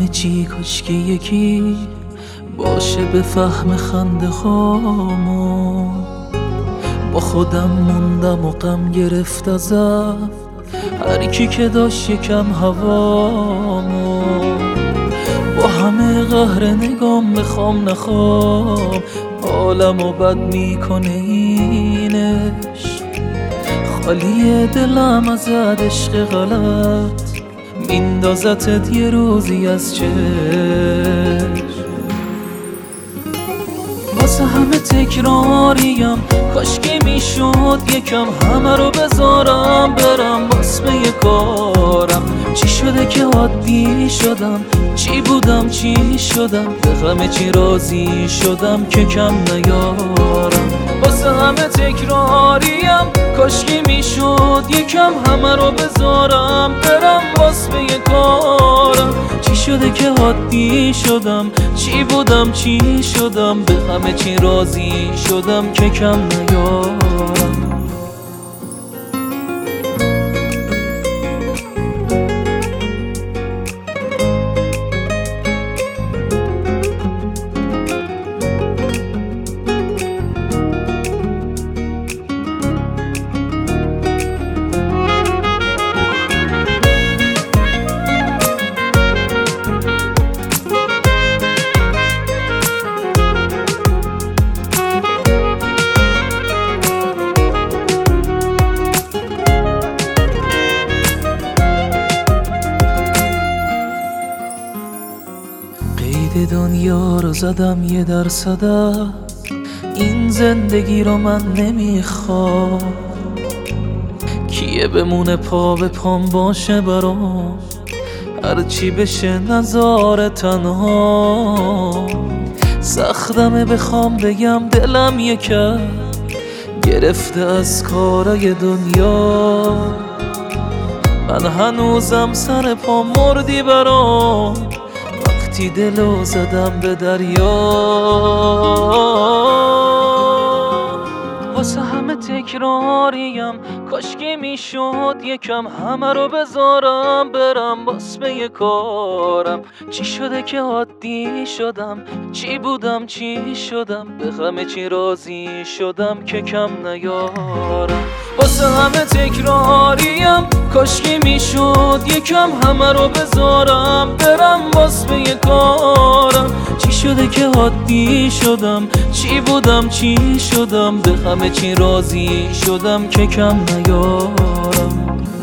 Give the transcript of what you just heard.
چی کاش که یکی باشه به فهم خنده هامو. با خودم موندم و غم گرفت ازم هر کی که داشت یکم هوامو. با همه قهر نگام بخوام نخوام حالمو بد میکنه اینش. خالی دلم از عشق غلط میندازتت یه روزی از چشم. واسه همه تکراریم کاش که میشد یکم همه رو بذارم برم واسه کارم. چی شده که عادی شدم؟ چی بودم چی شدم؟ به غم چی راضی شدم که کم نیارم. واسه همه تکراریم کاش که میشد یکم همه رو بذارم برم واسه کارم. چی شده که عادی شدم؟ چی بودم چی شدم؟ به همه چی راضی شدم که کم نیارم. قید دنیا رو زدم 1% این زندگی رو من نمیخوام. کیه بمونه پا به پام باشه برام هرچی بشه نذاره تنها. سختمه بخوام بگم دلم یکم گرفته از کارای دنیا. من هنوزم سر پا مردی برام وقتی دلو زدم به دریا. واسه همه تکراریم کاش که میشد یکم همه رو بذارم برم واسه کارم. چی شده که عادی شدم؟ چی بودم چی شدم؟ به غم چی راضی شدم که کم نیارم. واسه همه تکراریم کاش که میشد یکم همه رو بذارم برم واسه کارم. چی شده که عادی شدم؟ چی بودم چی شدم؟ به همه چی راضی شدم که کم نیارم.